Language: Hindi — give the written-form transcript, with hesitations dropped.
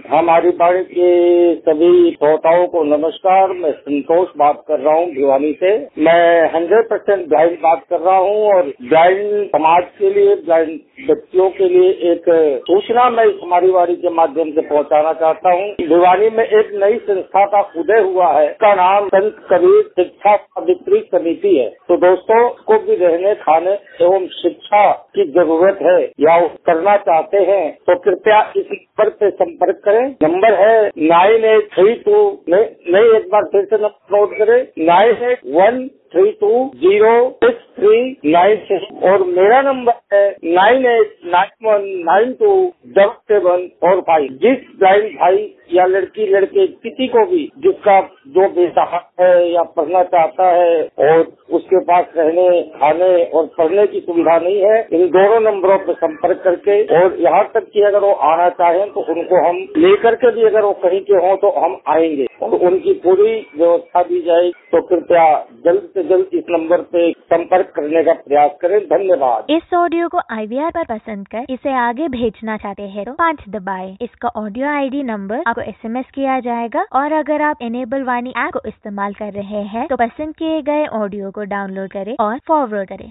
हमारी बाड़ी के सभी श्रोताओं को नमस्कार। मैं संतोष बात कर रहा हूँ भिवानी से। मैं 100% ब्लाइंड बात कर रहा हूँ और ब्लाइंड समाज के लिए, ब्लाइंड व्यक्तियों के लिए एक सूचना मैं हमारी बाड़ी के माध्यम से पहुँचाना चाहता हूँ। भिवानी में एक नई संस्था का उदय हुआ है, इसका नाम संत कबीर शिक्षा सावित्री समिति है। तो दोस्तों को भी रहने, खाने एवं शिक्षा की जरूरत है या वो करना चाहते हैं तो कृपया इस नंबर पे संपर्क करें। नंबर है 9832, नहीं एक बार फिर से नंबर नोट करें, 9813206396 और मेरा नंबर है 9891927745। जिस ब्लाइंड भाई या लड़की लड़के किसी को भी जिसका जो बेसहारा है या पढ़ना चाहता है और उसके पास रहने, खाने और पढ़ने की सुविधा नहीं है, इन दोनों नंबरों पर संपर्क करके, और यहाँ तक कि अगर वो आना चाहें तो उनको हम लेकर के भी, अगर वो कहीं के हों तो हम आएंगे और उनकी पूरी व्यवस्था दी जाएगी। तो कृपया जल्द से जल्द इस नंबर पे संपर्क करने का प्रयास करें। धन्यवाद। इस ऑडियो को IVR पर पसंद कर इसे आगे भेजना चाहते हैं तो 5 दबाएं। इसका ऑडियो ID नंबर आपको SMS किया जाएगा और अगर आप इनेबल वाणी ऐप को इस्तेमाल कर रहे हैं तो पसंद किए गए ऑडियो को डाउनलोड करें और फॉरवर्ड करें।